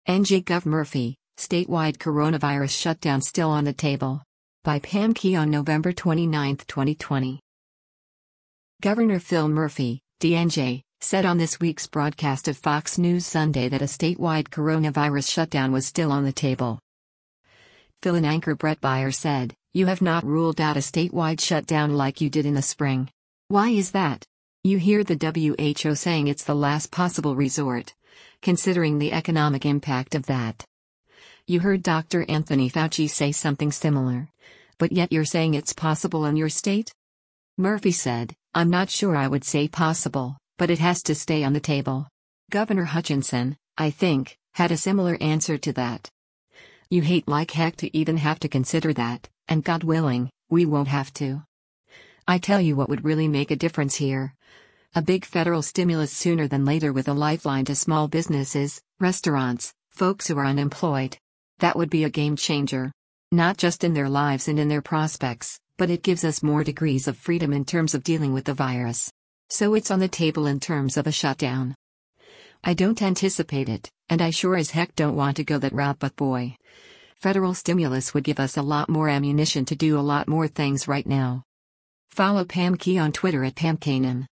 NJ Gov Murphy, statewide coronavirus shutdown still on the table. By Pam Key on November 29, 2020. Governor Phil Murphy, DNJ, said on this week's broadcast of Fox News Sunday that a statewide coronavirus shutdown was still on the table. Phil and anchor Brett Baier said, "You have not ruled out a statewide shutdown like you did in the spring. Why is that? You hear the WHO saying it's the last possible resort, considering the economic impact of that. You heard Dr. Anthony Fauci say something similar, but yet you're saying it's possible in your state?" Murphy said, "I'm not sure I would say possible, but it has to stay on the table." Governor Hutchinson, I think, had a similar answer to that. "You hate like heck to even have to consider that, and God willing, we won't have to. I tell you what would really make a difference here. A big federal stimulus sooner than later with a lifeline to small businesses, restaurants, folks who are unemployed. That would be a game changer. Not just in their lives and in their prospects, but it gives us more degrees of freedom in terms of dealing with the virus. So it's on the table in terms of a shutdown. I don't anticipate it, and I sure as heck don't want to go that route, but boy. Federal stimulus would give us a lot more ammunition to do a lot more things right now." Follow Pam Key on Twitter at PamKanan.